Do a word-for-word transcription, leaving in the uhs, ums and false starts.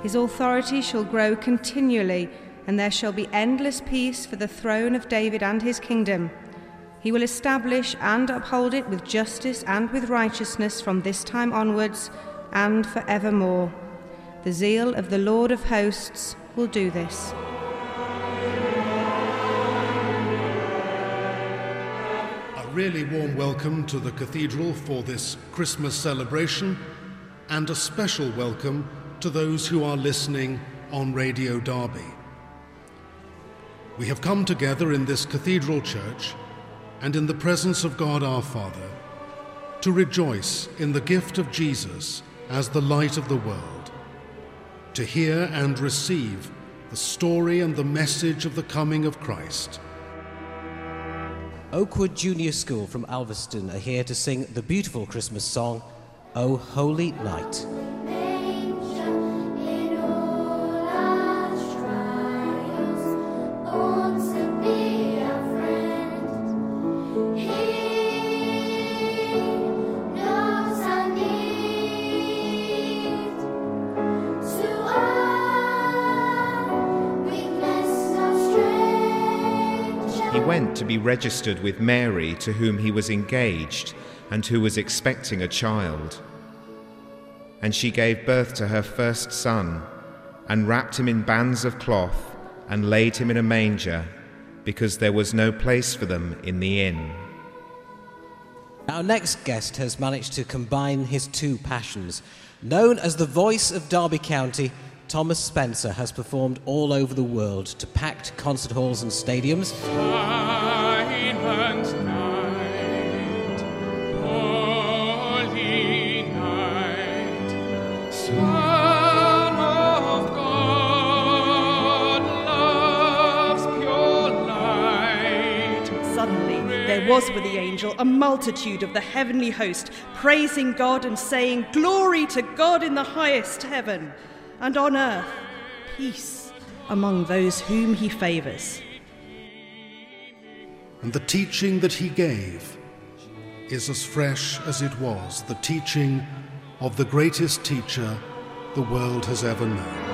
His authority shall grow continually, and there shall be endless peace for the throne of David and his kingdom. He will establish and uphold it with justice and with righteousness from this time onwards and forevermore. The zeal of the Lord of hosts will do this. A really warm welcome to the Cathedral for this Christmas celebration, and a special welcome to those who are listening on Radio Derby. We have come together in this cathedral church and in the presence of God our Father to rejoice in the gift of Jesus as the light of the world, to hear and receive the story and the message of the coming of Christ. Oakwood Junior School from Alveston are here to sing the beautiful Christmas song, O Holy Night. He went to be registered with Mary, to whom he was engaged and who was expecting a child. And she gave birth to her first son, and wrapped him in bands of cloth, and laid him in a manger, because there was no place for them in the inn. Our next guest has managed to combine his two passions. Known as the voice of Derby County, Thomas Spencer has performed all over the world to packed concert halls and stadiums. Silent night, holy night, Son of God, love's pure light. Suddenly there was with the angel a multitude of the heavenly host, praising God and saying, "Glory to God in the highest heaven, and on earth peace among those whom he favours." And the teaching that he gave is as fresh as it was, the teaching of the greatest teacher the world has ever known.